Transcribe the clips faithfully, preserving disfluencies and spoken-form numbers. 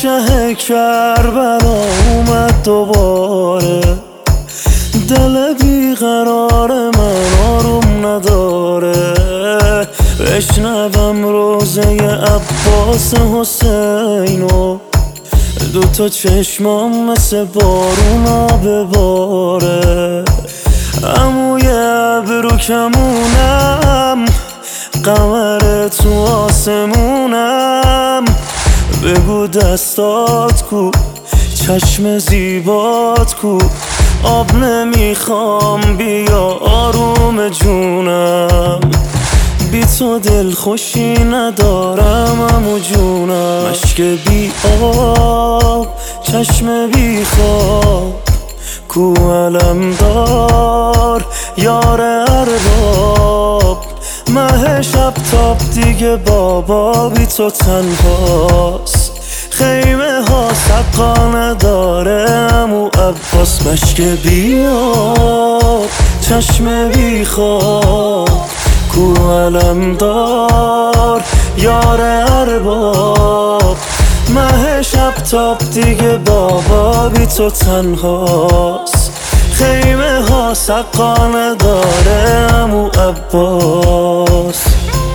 شه کربلا اومد دوباره، دل بیقرار من آروم نداره. بشنوم روزه عباس حسینو، دوتا چشمام مثل بارونا بباره. عموی ابرو کمونم، قمر تو آسمونم، بگو دستات کو، چشم زیبات کو، آب نمیخوام بیا آروم جونم. بی تو دل خوشی ندارم عمو جونم. مشک بی آب، چشم بی خواب، کو علمدار یار ارباب. مه شب تاب دیگه بابا بی تو تنهاست، خیمه ها سقا نداره عمو عباس. مشک بی آب، چشم بی خواب، کو علمدار یار ارباب. مه شب تاب دیگه بابا بی تو تنهاست، خیمه ها سقا نداره عمو عباس.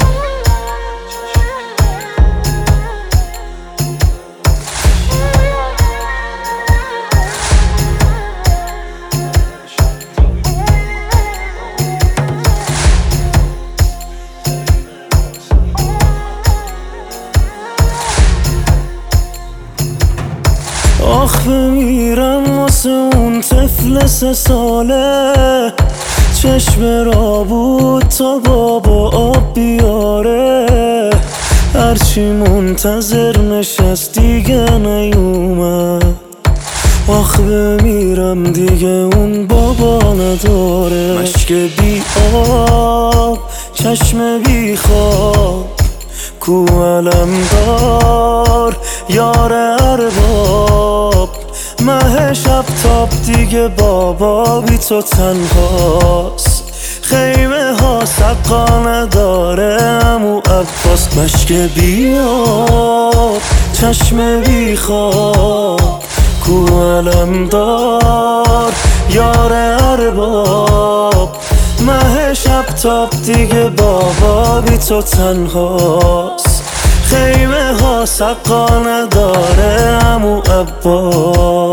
آخ بمیرم واسه اون طفل سه ساله، چشم را بود تا بابا آب بیاره. هرچی منتظر نشست دیگه نیومد، آخ بمیرم دیگه اون بابا نداره. مشک بی آب، چشم بی خواب، کو علمدار یار ارباب. مه شب تاب دیگه بابا بی تو تنهاست، خیمه ها سقا نداره عمو عباس. مشک بی آب، چشم بی خواب، کو علمدار یار ارباب. مه شب تاب دیگه بابا بی تو تنهاست، خیمه ها سقا نداره عمو عباس.